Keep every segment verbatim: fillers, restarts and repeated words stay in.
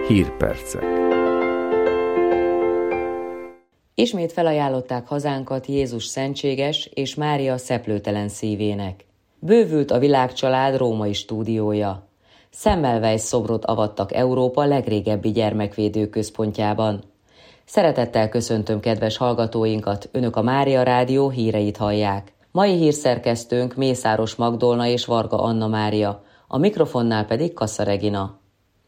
Hírpercek. Ismét felajánlották hazánkat Jézus szentséges és Mária szeplőtelen szívének. Bővült a Világcsalád római stúdiója. Semmelweis szobrot avattak Európa legrégebbi gyermekvédő központjában. Szeretettel köszöntöm kedves hallgatóinkat, Önök a Mária Rádió híreit hallják. Mai hírszerkesztőnk Mészáros Magdolna és Varga Anna Mária, a mikrofonnál pedig Kassa Regina.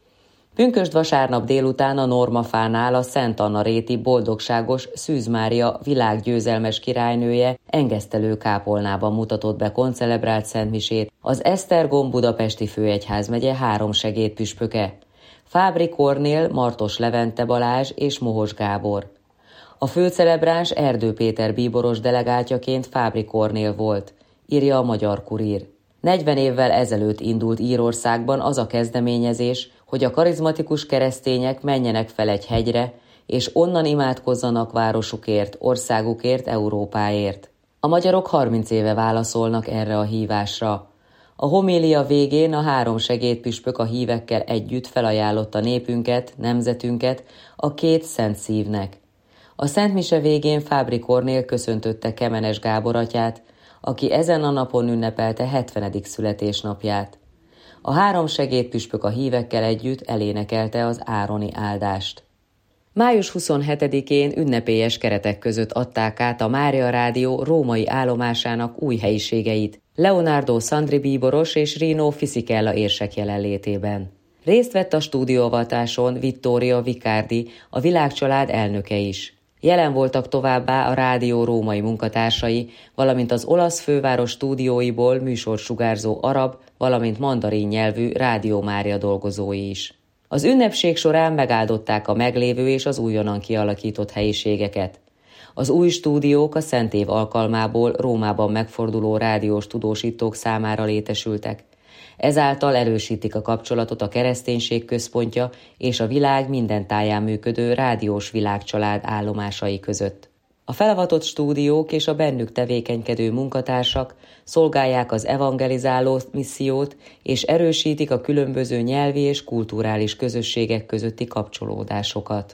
Pünkösd vasárnap délután a Normafánál a Szent Anna réti boldogságos Szűz Mária világgyőzelmes királynője engesztelő kápolnában mutatott be koncelebrált szentmisét az Esztergom budapesti főegyházmegye három segédpüspöke, Fábry Kornél, Martos Levente Balázs és Mohos Gábor. A főcelebráns Erdő Péter bíboros delegáltjaként Fábry Kornél volt, írja a Magyar Kurír. negyven évvel ezelőtt indult Írországban az a kezdeményezés, hogy a karizmatikus keresztények menjenek fel egy hegyre, és onnan imádkozzanak városukért, országukért, Európáért. A magyarok harminc éve válaszolnak erre a hívásra. A homélia végén a három segédpüspök a hívekkel együtt felajánlotta népünket, nemzetünket a két szent szívnek. A szentmise végén Fábry Kornél köszöntötte Kemenes Gábor atyát, aki ezen a napon ünnepelte hetvenedik születésnapját. A három segédpüspök a hívekkel együtt elénekelte az ároni áldást. május huszonhetedikén ünnepélyes keretek között adták át a Mária Rádió római állomásának új helyiségeit, Leonardo Sandri bíboros és Rino Fisichella érsek jelenlétében. Részt vett a stúdióavatáson Vittorio Vicardi, a Világcsalád elnöke is. Jelen voltak továbbá a rádió római munkatársai, valamint az olasz főváros stúdióiból műsorsugárzó arab, valamint mandarin nyelvű Rádió Mária dolgozói is. Az ünnepség során megáldották a meglévő és az újonnan kialakított helyiségeket. Az új stúdiók a Szent Év alkalmából Rómában megforduló rádiós tudósítók számára létesültek. Ezáltal erősítik a kapcsolatot a kereszténység központja és a világ minden táján működő rádiós világcsalád állomásai között. A felavatott stúdiók és a bennük tevékenykedő munkatársak szolgálják az evangelizáló missziót és erősítik a különböző nyelvi és kulturális közösségek közötti kapcsolódásokat.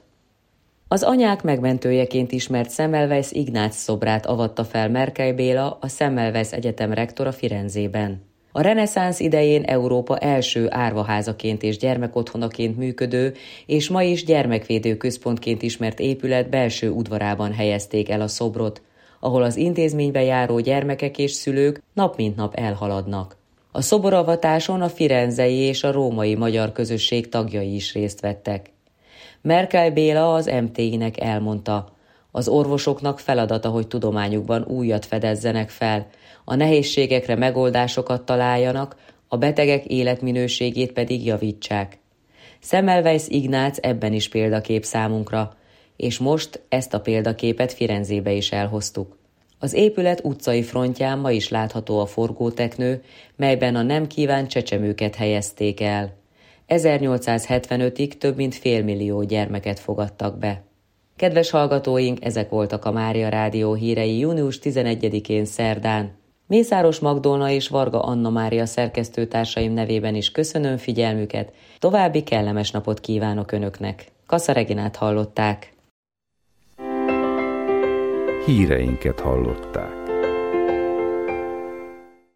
Az anyák megmentőjeként ismert Semmelweis Ignác szobrát avatta fel Merkely Béla, a Semmelweis Egyetem rektora Firenzében. A reneszánsz idején Európa első árvaházaként és gyermekotthonaként működő, és ma is gyermekvédő központként ismert épület belső udvarában helyezték el a szobrot, ahol az intézménybe járó gyermekek és szülők nap mint nap elhaladnak. A szoboravatáson a firenzei és a római magyar közösség tagjai is részt vettek. Merkely Béla az em té i-nek elmondta, az orvosoknak feladata, hogy tudományukban újat fedezzenek fel, a nehézségekre megoldásokat találjanak, a betegek életminőségét pedig javítsák. Semmelweis Ignác ebben is példakép számunkra, és most ezt a példaképet Firenzébe is elhoztuk. Az épület utcai frontján ma is látható a forgóteknő, melyben a nem kívánt csecsemőket helyezték el. ezernyolcszázhetvenötig több mint félmillió gyermeket fogadtak be. Kedves hallgatóink, ezek voltak a Mária Rádió hírei június tizenegyedikén szerdán. Mészáros Magdolna és Varga Anna Mária szerkesztőtársaim nevében is köszönöm figyelmüket, további kellemes napot kívánok Önöknek. Kassa Reginát hallották. Híreinket hallották.